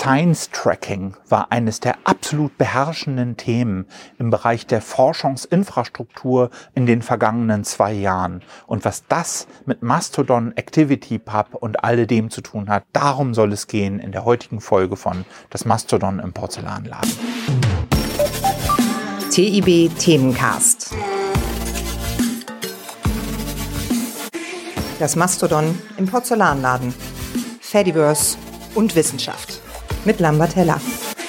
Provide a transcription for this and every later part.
Science Tracking war eines der absolut beherrschenden Themen im Bereich der Forschungsinfrastruktur in den vergangenen 2 Jahren. Und was das mit Mastodon, ActivityPub und alledem zu tun hat, darum soll es gehen in der heutigen Folge von Das Mastodon im Porzellanladen. TIB Themencast. Das Mastodon im Porzellanladen. Fediverse und Wissenschaft. Mit Lambert Heller.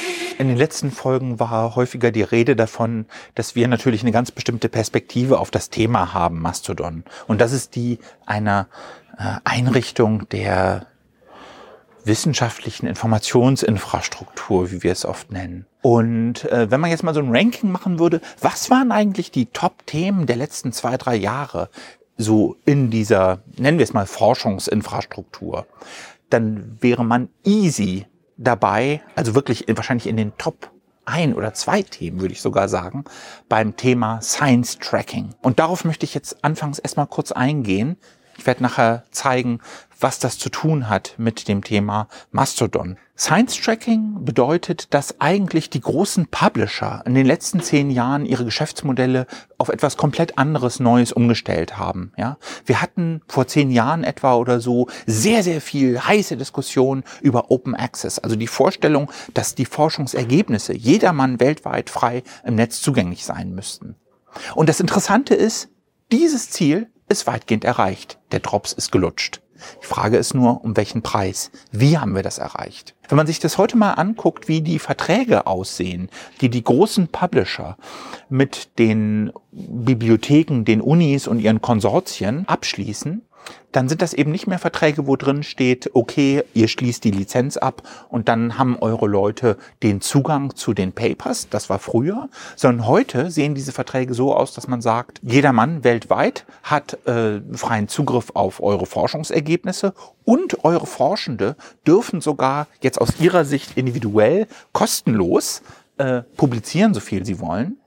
In den letzten Folgen war häufiger die Rede davon, dass wir natürlich eine ganz bestimmte Perspektive auf das Thema haben, Mastodon. Und das ist die einer Einrichtung der wissenschaftlichen Informationsinfrastruktur, wie wir es oft nennen. Und wenn man jetzt mal so ein Ranking machen würde, was waren eigentlich die Top-Themen der letzten 2-3 Jahre so in dieser, nennen wir es mal, Forschungsinfrastruktur, dann wäre man easy dabei, also wirklich wahrscheinlich in den Top 1 oder 2 Themen, würde ich sogar sagen, beim Thema Science Tracking. Und darauf möchte ich jetzt anfangs erstmal kurz eingehen. Ich werde nachher zeigen, was das zu tun hat mit dem Thema Mastodon. Science Tracking bedeutet, dass eigentlich die großen Publisher in den letzten 10 Jahren ihre Geschäftsmodelle auf etwas komplett anderes, Neues umgestellt haben. Ja? Wir hatten vor 10 Jahren etwa oder so sehr, sehr viel heiße Diskussion über Open Access, also die Vorstellung, dass die Forschungsergebnisse jedermann weltweit frei im Netz zugänglich sein müssten. Und das Interessante ist, dieses Ziel ist weitgehend erreicht. Der Drops ist gelutscht. Die Frage ist nur, um welchen Preis? Wie haben wir das erreicht? Wenn man sich das heute mal anguckt, wie die Verträge aussehen, die die großen Publisher mit den Bibliotheken, den Unis und ihren Konsortien abschließen, dann sind das eben nicht mehr Verträge, wo drin steht, okay, ihr schließt die Lizenz ab und dann haben eure Leute den Zugang zu den Papers, das war früher, sondern heute sehen diese Verträge so aus, dass man sagt, jeder Mann weltweit hat freien Zugriff auf eure Forschungsergebnisse und eure Forschende dürfen sogar jetzt aus ihrer Sicht individuell kostenlos publizieren, so viel sie wollen.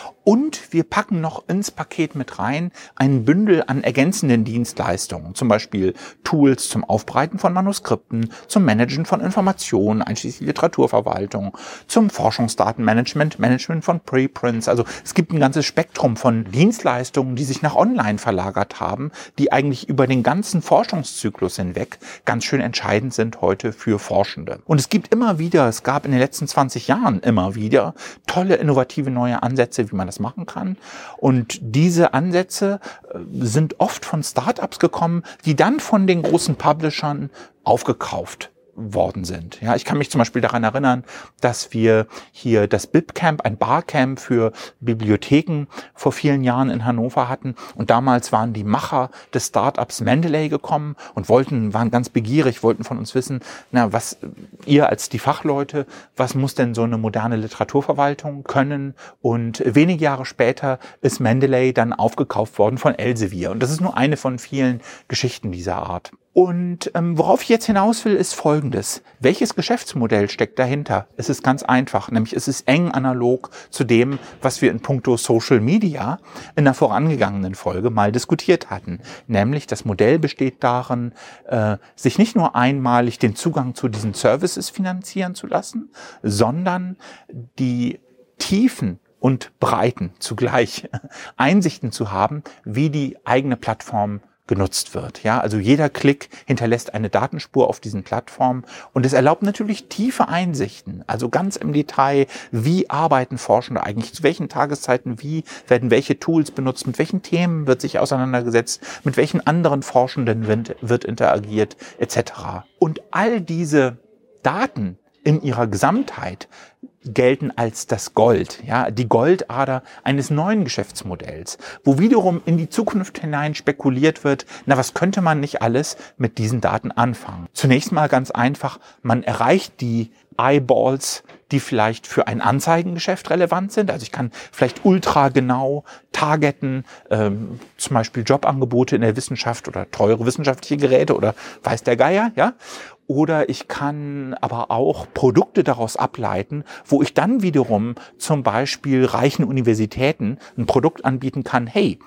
Und wir packen noch ins Paket mit rein ein Bündel an ergänzenden Dienstleistungen, zum Beispiel Tools zum Aufbereiten von Manuskripten, zum Managen von Informationen, einschließlich Literaturverwaltung, zum Forschungsdatenmanagement, Management von Preprints. Also es gibt ein ganzes Spektrum von Dienstleistungen, die sich nach online verlagert haben, die eigentlich über den ganzen Forschungszyklus hinweg ganz schön entscheidend sind heute für Forschende. Und es gab in den letzten 20 Jahren immer wieder tolle, innovative neue Ansätze, wie man das machen kann. Und diese Ansätze sind oft von Startups gekommen, die dann von den großen Publishern aufgekauft worden sind. Ja, ich kann mich zum Beispiel daran erinnern, dass wir hier das BibCamp, ein Barcamp für Bibliotheken vor vielen Jahren in Hannover hatten. Und damals waren die Macher des Startups Mendeley gekommen und waren ganz begierig, wollten von uns wissen, was ihr als die Fachleute, was muss denn so eine moderne Literaturverwaltung können? Und wenige Jahre später ist Mendeley dann aufgekauft worden von Elsevier. Und das ist nur eine von vielen Geschichten dieser Art. Und worauf ich jetzt hinaus will, ist Folgendes. Welches Geschäftsmodell steckt dahinter? Es ist ganz einfach, nämlich es ist eng analog zu dem, was wir in puncto Social Media in der vorangegangenen Folge mal diskutiert hatten. Nämlich das Modell besteht darin, sich nicht nur einmalig den Zugang zu diesen Services finanzieren zu lassen, sondern die Tiefen und Breiten zugleich Einsichten zu haben, wie die eigene Plattform genutzt wird. Ja, also jeder Klick hinterlässt eine Datenspur auf diesen Plattformen und es erlaubt natürlich tiefe Einsichten, also ganz im Detail, wie arbeiten Forschende eigentlich, zu welchen Tageszeiten, wie werden welche Tools benutzt, mit welchen Themen wird sich auseinandergesetzt, mit welchen anderen Forschenden wird interagiert, etc. Und all diese Daten in ihrer Gesamtheit gelten als das Gold, ja, die Goldader eines neuen Geschäftsmodells, wo wiederum in die Zukunft hinein spekuliert wird, was könnte man nicht alles mit diesen Daten anfangen? Zunächst mal ganz einfach, man erreicht die Eyeballs, die vielleicht für ein Anzeigengeschäft relevant sind. Also ich kann vielleicht ultra genau targeten, zum Beispiel Jobangebote in der Wissenschaft oder teure wissenschaftliche Geräte oder weiß der Geier, ja. Oder ich kann aber auch Produkte daraus ableiten, wo ich dann wiederum zum Beispiel reichen Universitäten ein Produkt anbieten kann, hey,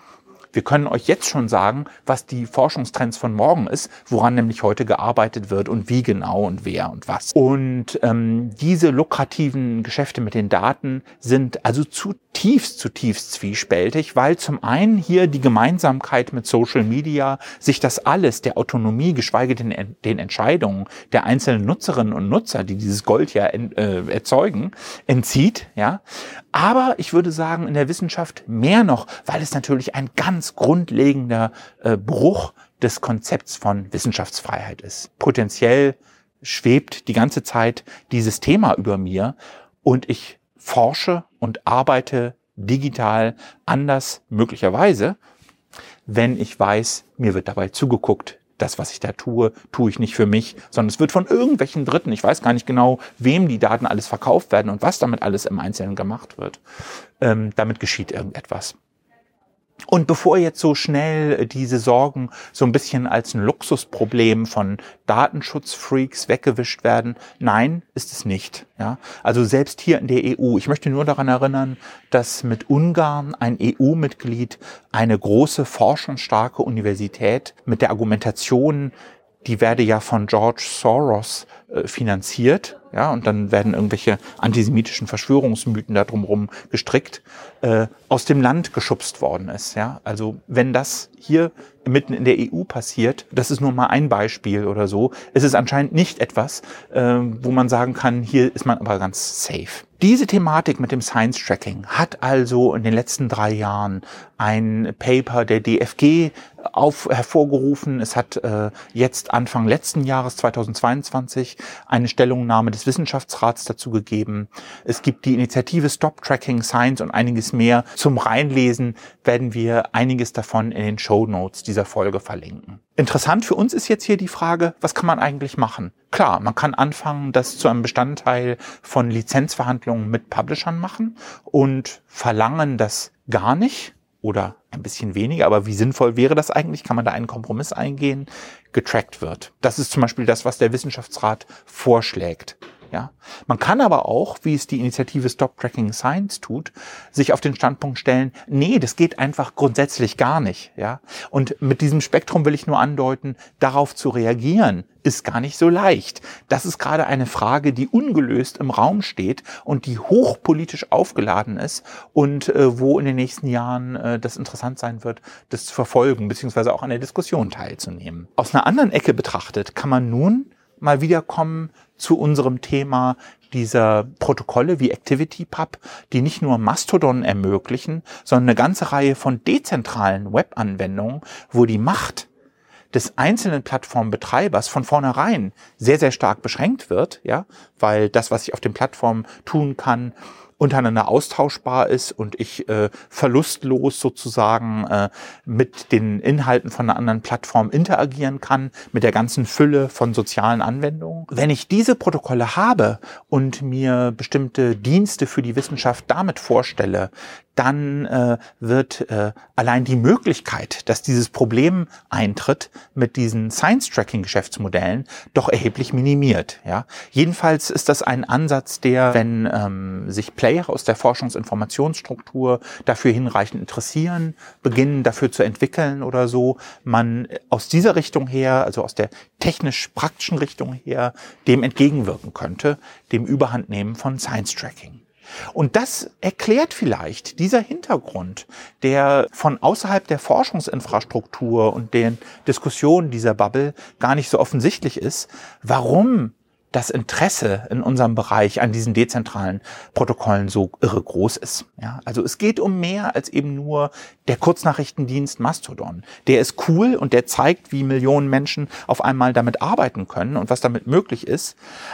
Wir können euch jetzt schon sagen, was die Forschungstrends von morgen ist, woran nämlich heute gearbeitet wird und wie genau und wer und was. Und diese lukrativen Geschäfte mit den Daten sind also zutiefst zwiespältig, weil zum einen hier die Gemeinsamkeit mit Social Media sich das alles der Autonomie, geschweige denn den Entscheidungen der einzelnen Nutzerinnen und Nutzer, die dieses Gold ja erzeugen, entzieht. Ja, aber ich würde sagen, in der Wissenschaft mehr noch, weil es natürlich ein ganz grundlegender Bruch des Konzepts von Wissenschaftsfreiheit ist. Potenziell schwebt die ganze Zeit dieses Thema über mir und ich forsche und arbeite digital anders möglicherweise, wenn ich weiß, mir wird dabei zugeguckt. Das, was ich da tue, tue ich nicht für mich, sondern es wird von irgendwelchen Dritten, ich weiß gar nicht genau, wem die Daten alles verkauft werden und was damit alles im Einzelnen gemacht wird. Damit geschieht irgendetwas. Und bevor jetzt so schnell diese Sorgen so ein bisschen als ein Luxusproblem von Datenschutzfreaks weggewischt werden, nein, ist es nicht. Ja, also selbst hier in der EU. Ich möchte nur daran erinnern, dass mit Ungarn ein EU-Mitglied eine große forschungsstarke Universität mit der Argumentation, die werde ja von George Soros finanziert, ja, und dann werden irgendwelche antisemitischen Verschwörungsmythen da drumherum gestrickt, aus dem Land geschubst worden ist, ja. Also wenn das hier mitten in der EU passiert, das ist nur mal ein Beispiel oder so, ist es anscheinend nicht etwas, wo man sagen kann, hier ist man aber ganz safe. Diese Thematik mit dem Science-Tracking hat also in den letzten 3 Jahren ein Paper der DFG hervorgerufen. Es hat jetzt Anfang letzten Jahres, 2022, eine Stellungnahme des Wissenschaftsrats dazu gegeben. Es gibt die Initiative Stop Tracking Science und einiges mehr. Zum Reinlesen werden wir einiges davon in den Shownotes dieser Folge verlinken. Interessant für uns ist jetzt hier die Frage, was kann man eigentlich machen? Klar, man kann anfangen, das zu einem Bestandteil von Lizenzverhandlungen mit Publishern machen und verlangen, dass gar nicht oder ein bisschen weniger, aber wie sinnvoll wäre das eigentlich? Kann man da einen Kompromiss eingehen? Getrackt wird. Das ist zum Beispiel das, was der Wissenschaftsrat vorschlägt. Ja, man kann aber auch, wie es die Initiative Stop Tracking Science tut, sich auf den Standpunkt stellen, nee, das geht einfach grundsätzlich gar nicht. Ja, und mit diesem Spektrum will ich nur andeuten, darauf zu reagieren, ist gar nicht so leicht. Das ist gerade eine Frage, die ungelöst im Raum steht und die hochpolitisch aufgeladen ist und wo in den nächsten Jahren das interessant sein wird, das zu verfolgen, beziehungsweise auch an der Diskussion teilzunehmen. Aus einer anderen Ecke betrachtet kann man nun mal wieder kommen zu unserem Thema dieser Protokolle wie ActivityPub, die nicht nur Mastodon ermöglichen, sondern eine ganze Reihe von dezentralen Webanwendungen, wo die Macht des einzelnen Plattformbetreibers von vornherein sehr, sehr stark beschränkt wird, ja, weil das, was ich auf den Plattformen tun kann, untereinander austauschbar ist und ich verlustlos sozusagen mit den Inhalten von einer anderen Plattform interagieren kann, mit der ganzen Fülle von sozialen Anwendungen. Wenn ich diese Protokolle habe und mir bestimmte Dienste für die Wissenschaft damit vorstelle, dann wird allein die Möglichkeit, dass dieses Problem eintritt mit diesen Science-Tracking-Geschäftsmodellen, doch erheblich minimiert. Ja? Jedenfalls ist das ein Ansatz, der, wenn sich Player aus der Forschungsinformationsstruktur dafür hinreichend interessieren, beginnen dafür zu entwickeln oder so, man aus dieser Richtung her, also aus der technisch-praktischen Richtung her, dem entgegenwirken könnte, dem Überhandnehmen von Science-Tracking. Und das erklärt vielleicht dieser Hintergrund, der von außerhalb der Forschungsinfrastruktur und den Diskussionen dieser Bubble gar nicht so offensichtlich ist, warum das Interesse in unserem Bereich an diesen dezentralen Protokollen so irre groß ist. Ja, also es geht um mehr als eben nur der Kurznachrichtendienst Mastodon. Der ist cool und der zeigt, wie Millionen Menschen auf einmal damit arbeiten können und was damit möglich ist.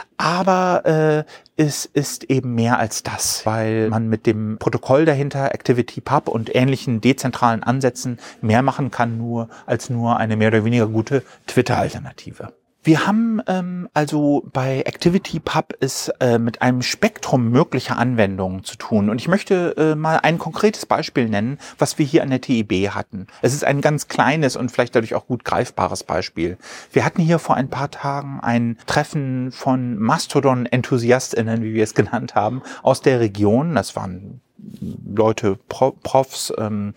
Aber es ist eben mehr als das, weil man mit dem Protokoll dahinter, ActivityPub und ähnlichen dezentralen Ansätzen mehr machen kann, als nur eine mehr oder weniger gute Twitter-Alternative. Wir haben also bei ActivityPub es mit einem Spektrum möglicher Anwendungen zu tun. Und ich möchte mal ein konkretes Beispiel nennen, was wir hier an der TIB hatten. Es ist ein ganz kleines und vielleicht dadurch auch gut greifbares Beispiel. Wir hatten hier vor ein paar Tagen ein Treffen von Mastodon-EnthusiastInnen, wie wir es genannt haben, aus der Region. Das waren Leute, Profs,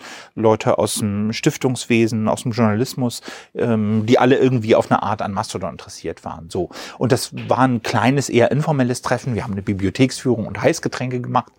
Leute aus dem Stiftungswesen, aus dem Journalismus, die alle irgendwie auf eine Art an Mastodon interessiert waren. So. Und das war ein kleines, eher informelles Treffen. Wir haben eine Bibliotheksführung und Heißgetränke gemacht.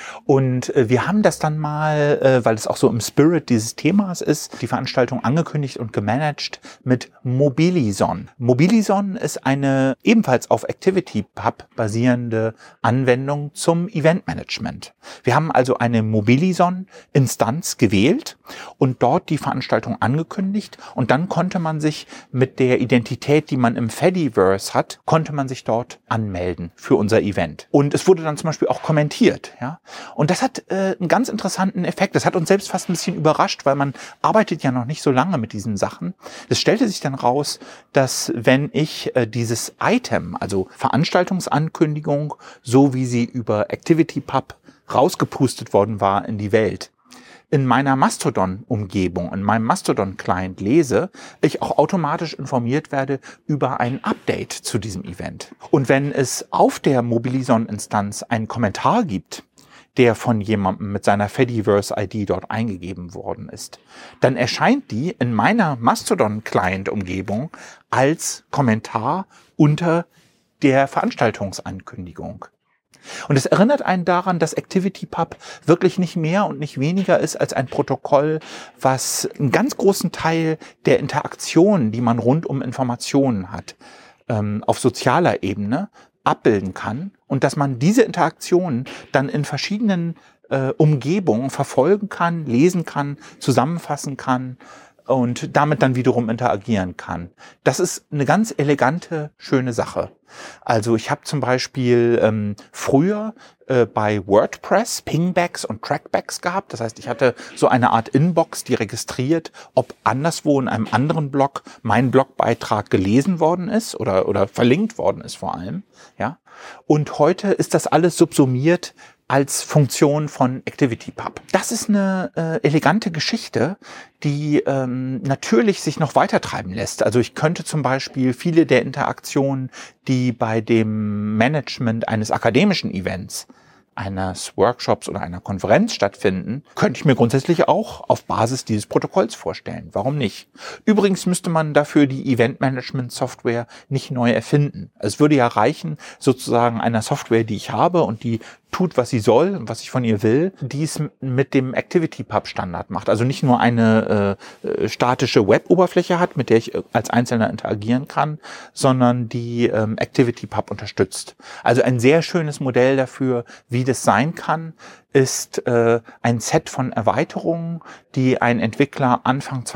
Und wir haben das dann mal, weil es auch so im Spirit dieses Themas ist, die Veranstaltung angekündigt und gemanagt mit Mobilison. Mobilison ist eine ebenfalls auf ActivityPub basierende Anwendung zum Eventmanagement. Wir haben also eine Mobilison-Instanz gewählt und dort die Veranstaltung angekündigt und dann konnte man sich mit der Identität, die man im Fediverse hat, konnte man sich dort anmelden für unser Event. Und es wurde dann zum Beispiel auch kommentiert, ja. Und das hat einen ganz interessanten Effekt. Das hat uns selbst fast ein bisschen überrascht, weil man arbeitet ja noch nicht so lange mit diesen Sachen. Es stellte sich dann raus, dass wenn ich dieses Item, also Veranstaltungsankündigung, so wie sie über ActivityPub rausgepustet worden war in die Welt, in meiner Mastodon-Umgebung, in meinem Mastodon-Client lese, ich auch automatisch informiert werde über ein Update zu diesem Event. Und wenn es auf der Mobilison-Instanz einen Kommentar gibt, der von jemandem mit seiner Fediverse-ID dort eingegeben worden ist, dann erscheint die in meiner Mastodon-Client-Umgebung als Kommentar unter der Veranstaltungsankündigung. Und es erinnert einen daran, dass ActivityPub wirklich nicht mehr und nicht weniger ist als ein Protokoll, was einen ganz großen Teil der Interaktionen, die man rund um Informationen hat, auf sozialer Ebene abbilden kann und dass man diese Interaktionen dann in verschiedenen Umgebungen verfolgen kann, lesen kann, zusammenfassen kann und damit dann wiederum interagieren kann. Das ist eine ganz elegante, schöne Sache. Also ich habe zum Beispiel früher bei WordPress Pingbacks und Trackbacks gehabt. Das heißt, ich hatte so eine Art Inbox, die registriert, ob anderswo in einem anderen Blog mein Blogbeitrag gelesen worden ist oder verlinkt worden ist vor allem. Ja. Und heute ist das alles subsumiert als Funktion von ActivityPub. Das ist eine elegante Geschichte, die natürlich sich noch weiter treiben lässt. Also ich könnte zum Beispiel viele der Interaktionen, die bei dem Management eines akademischen Events, eines Workshops oder einer Konferenz stattfinden, könnte ich mir grundsätzlich auch auf Basis dieses Protokolls vorstellen. Warum nicht? Übrigens müsste man dafür die Event-Management-Software nicht neu erfinden. Es würde ja reichen, sozusagen einer Software, die ich habe und die tut, was sie soll und was ich von ihr will, die es mit dem ActivityPub-Standard macht. Also nicht nur eine statische Web-Oberfläche hat, mit der ich als Einzelner interagieren kann, sondern die ActivityPub unterstützt. Also ein sehr schönes Modell dafür, wie das sein kann, ist ein Set von Erweiterungen, die ein Entwickler Anfang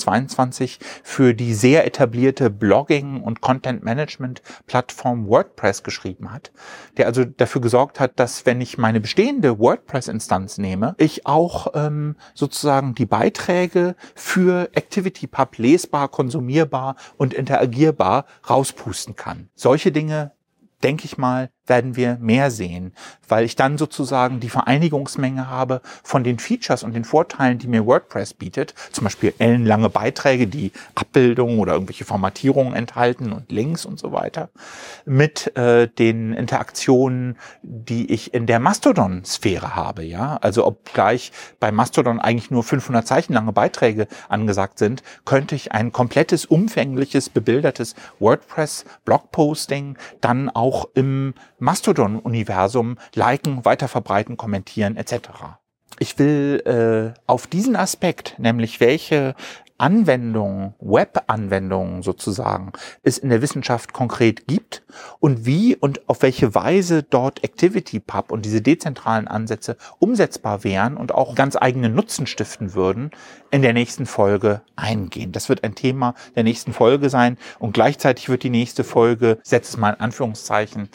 2022 für die sehr etablierte Blogging- und Content-Management-Plattform WordPress geschrieben hat, der also dafür gesorgt hat, dass, wenn ich meine bestehende WordPress-Instanz nehme, ich auch sozusagen die Beiträge für ActivityPub lesbar, konsumierbar und interagierbar rauspusten kann. Solche Dinge, denke ich mal, werden wir mehr sehen, weil ich dann sozusagen die Vereinigungsmenge habe von den Features und den Vorteilen, die mir WordPress bietet, zum Beispiel ellenlange Beiträge, die Abbildungen oder irgendwelche Formatierungen enthalten und Links und so weiter, mit den Interaktionen, die ich in der Mastodon-Sphäre habe. Ja, also obgleich bei Mastodon eigentlich nur 500 Zeichen lange Beiträge angesagt sind, könnte ich ein komplettes, umfängliches, bebildertes WordPress-Blogposting dann auch im Mastodon-Universum liken, weiterverbreiten, kommentieren etc. Ich will auf diesen Aspekt, nämlich welche Anwendungen, Web-Anwendungen sozusagen, es in der Wissenschaft konkret gibt und wie und auf welche Weise dort ActivityPub und diese dezentralen Ansätze umsetzbar wären und auch ganz eigene Nutzen stiften würden, in der nächsten Folge eingehen. Das wird ein Thema der nächsten Folge sein und gleichzeitig wird die nächste Folge, ich setze es mal in Anführungszeichen,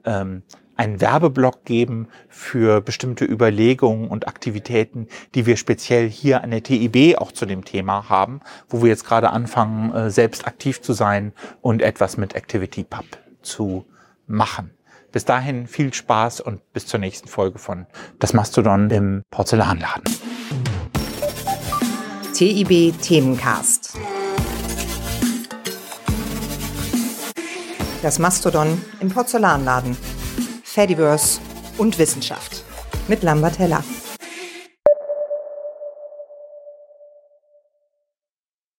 einen Werbeblock geben für bestimmte Überlegungen und Aktivitäten, die wir speziell hier an der TIB auch zu dem Thema haben, wo wir jetzt gerade anfangen, selbst aktiv zu sein und etwas mit ActivityPub zu machen. Bis dahin viel Spaß und bis zur nächsten Folge von Das Mastodon im Porzellanladen. TIB Themencast. Das Mastodon im Porzellanladen. Fediverse und Wissenschaft mit Lambert Heller.